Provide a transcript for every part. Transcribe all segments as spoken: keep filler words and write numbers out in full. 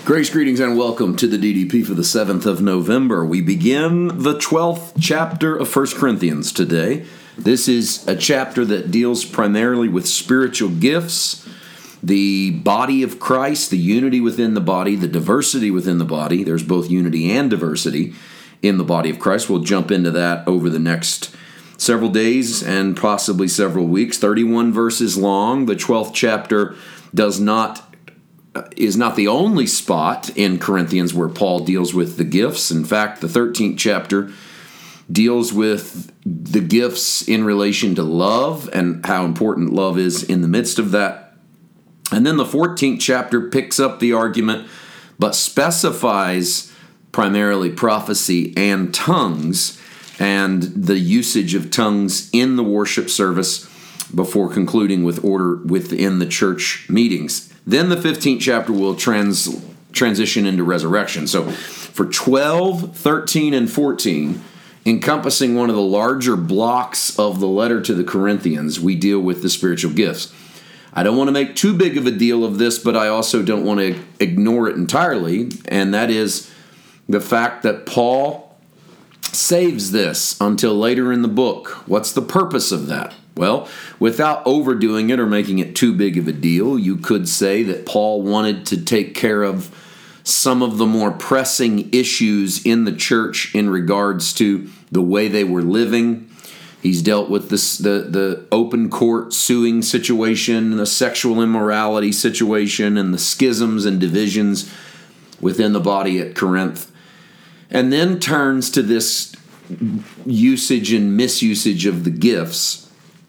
Grace, greetings, and welcome to the D D P for the seventh of November. We begin the twelfth chapter of First Corinthians today. This is a chapter that deals primarily with spiritual gifts, the body of Christ, the unity within the body, the diversity within the body. There's both unity and diversity in the body of Christ. We'll jump into that over the next several days and possibly several weeks. thirty-one verses long. The twelfth chapter does not is not the only spot in Corinthians where Paul deals with the gifts. In fact, the thirteenth chapter deals with the gifts in relation to love and how important love is in the midst of that. And then the fourteenth chapter picks up the argument, but specifies primarily prophecy and tongues and the usage of tongues in the worship service before concluding with order within the church meetings. Then the fifteenth chapter will trans, transition into resurrection. So for twelve, thirteen, and fourteen, encompassing one of the larger blocks of the letter to the Corinthians, we deal with the spiritual gifts. I don't want to make too big of a deal of this, but I also don't want to ignore it entirely, and that is the fact that Paul saves this until later in the book. What's the purpose of that? Well, without overdoing it or making it too big of a deal, you could say that Paul wanted to take care of some of the more pressing issues in the church in regards to the way they were living. He's dealt with this, the, the open court suing situation, the sexual immorality situation, and the schisms and divisions within the body at Corinth. And then turns to this usage and misusage of the gifts.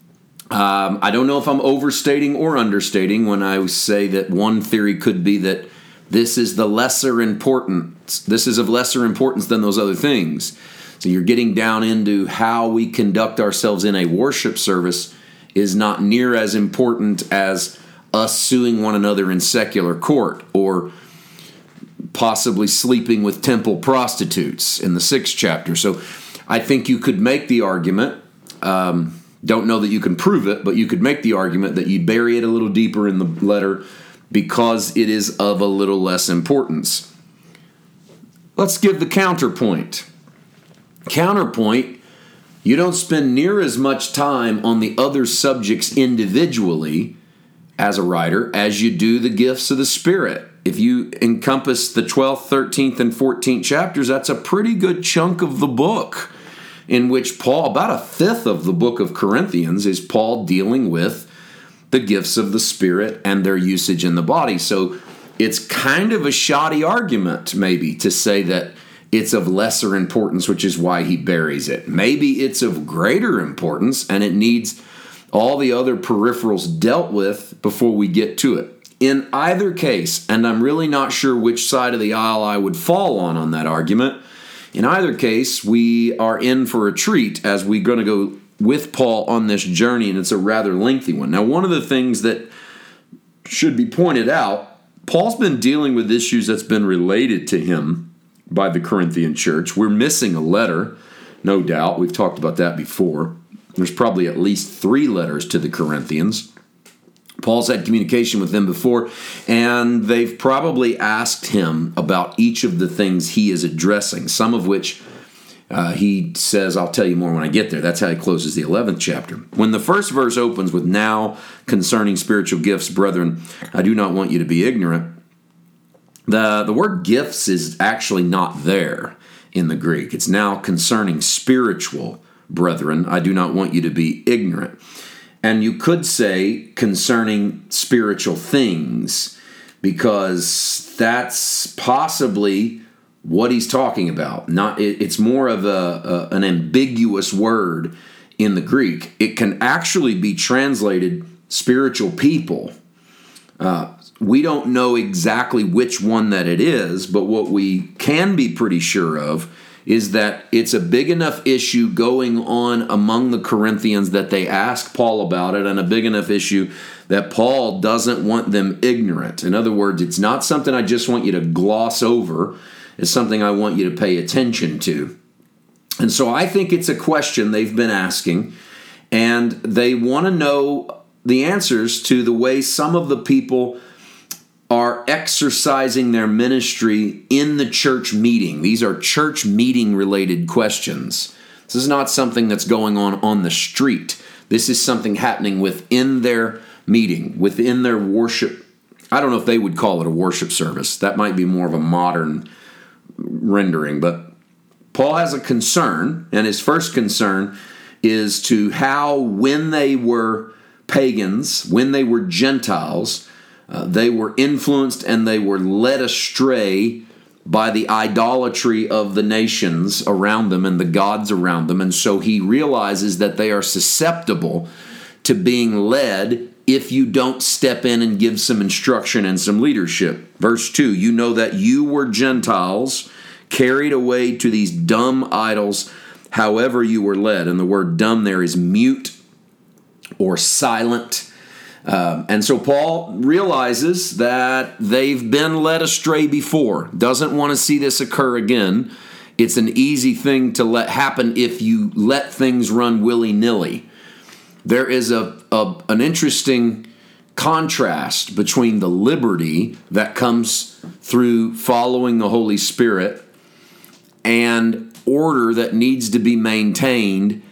Um, I don't know if I'm overstating or understating when I say that one theory could be that this is the lesser importance. This is of lesser importance than those other things. So you're getting down into how we conduct ourselves in a worship service is not near as important as us suing one another in secular court or possibly sleeping with temple prostitutes in the sixth chapter. So I think you could make the argument, um, don't know that you can prove it, but you could make the argument that you bury it a little deeper in the letter because it is of a little less importance. Let's give the counterpoint. Counterpoint, you don't spend near as much time on the other subjects individually as a writer as you do the gifts of the Spirit. If you encompass the twelfth, thirteenth, and fourteenth chapters, that's a pretty good chunk of the book in which Paul, about a fifth of the book of Corinthians, is Paul dealing with the gifts of the Spirit and their usage in the body. So it's kind of a shoddy argument, maybe, to say that it's of lesser importance, which is why he buries it. Maybe it's of greater importance, and it needs all the other peripherals dealt with before we get to it. In either case, and I'm really not sure which side of the aisle I would fall on on that argument, in either case, we are in for a treat as we're going to go with Paul on this journey, and it's a rather lengthy one. Now, one of the things that should be pointed out, Paul's been dealing with issues that's been related to him by the Corinthian church. We're missing a letter, no doubt. We've talked about that before. There's probably at least three letters to the Corinthians. Paul's had communication with them before, and they've probably asked him about each of the things he is addressing, some of which uh, he says, I'll tell you more when I get there. That's how he closes the eleventh chapter. When the first verse opens with, now concerning spiritual gifts, brethren, I do not want you to be ignorant, the, the word gifts is actually not there in the Greek. It's now concerning spiritual, brethren, I do not want you to be ignorant. And you could say concerning spiritual things, because that's possibly what he's talking about. Not, it, it's more of a, a an ambiguous word in the Greek. It can actually be translated spiritual people. Uh, we don't know exactly which one that it is, but what we can be pretty sure of is that it's a big enough issue going on among the Corinthians that they ask Paul about it, and a big enough issue that Paul doesn't want them ignorant. In other words, it's not something I just want you to gloss over. It's something I want you to pay attention to. And so I think it's a question they've been asking, and they want to know the answers to the way some of the people are exercising their ministry in the church meeting. These are church meeting related questions. This is not something that's going on on the street. This is something happening within their meeting, within their worship. I don't know if they would call it a worship service. That might be more of a modern rendering, but Paul has a concern, and his first concern is to how, when they were pagans, when they were Gentiles, uh, they were influenced and they were led astray by the idolatry of the nations around them and the gods around them. And so he realizes that they are susceptible to being led if you don't step in and give some instruction and some leadership. Verse two, you know that you were Gentiles, carried away to these dumb idols, however you were led. And the word dumb there is mute or silent. Uh, and so Paul realizes that they've been led astray before, doesn't want to see this occur again. It's an easy thing to let happen if you let things run willy-nilly. There is a, a an interesting contrast between the liberty that comes through following the Holy Spirit and order that needs to be maintained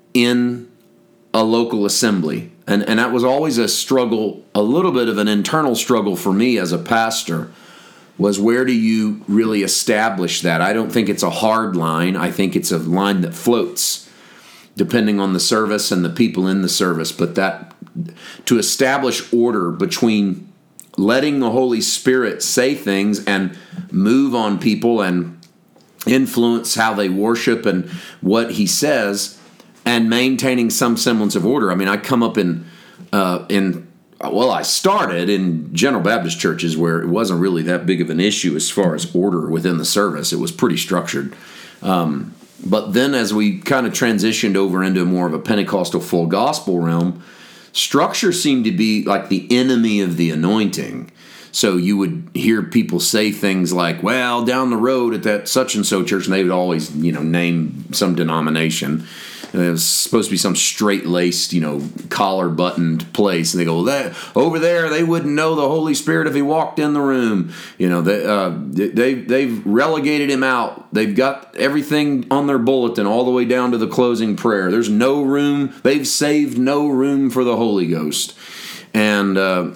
in a local assembly. And, and that was always a struggle, a little bit of an internal struggle for me as a pastor, was where do you really establish that? I don't think it's a hard line. I think it's a line that floats, depending on the service and the people in the service. But that, to establish order between letting the Holy Spirit say things and move on people and influence how they worship and what he says, and maintaining some semblance of order. I mean, I come up in, uh, in well, I started in General Baptist churches where it wasn't really that big of an issue as far as order within the service. It was pretty structured. Um, but then as we kind of transitioned over into more of a Pentecostal full gospel realm, structure seemed to be like the enemy of the anointing. So you would hear people say things like, well, down the road at that such-and-so church, and they would always, you know, name some denomination. And it was supposed to be some straight-laced, you know, collar-buttoned place. And they go, well, that, over there, they wouldn't know the Holy Spirit if he walked in the room. You know, they, uh, they, they've relegated him out. They've got everything on their bulletin all the way down to the closing prayer. There's no room. They've saved no room for the Holy Ghost. And uh,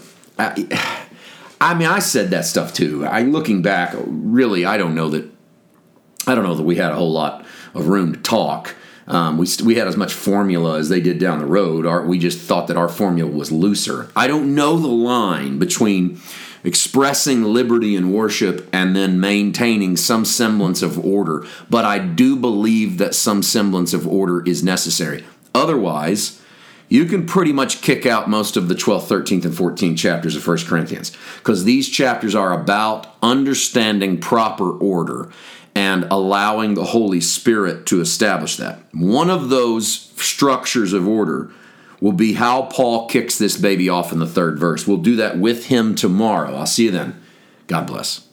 I, I mean, I said that stuff too. I, looking back, really, I don't know that, I don't know that we had a whole lot of room to talk. Um, we we had as much formula as they did down the road. Our, we just thought that our formula was looser. I don't know the line between expressing liberty in worship and then maintaining some semblance of order, but I do believe that some semblance of order is necessary. Otherwise, you can pretty much kick out most of the twelfth, thirteenth, and fourteenth chapters of First Corinthians, because these chapters are about understanding proper order and allowing the Holy Spirit to establish that. One of those structures of order will be how Paul kicks this baby off in the third verse. We'll do that with him tomorrow. I'll see you then. God bless.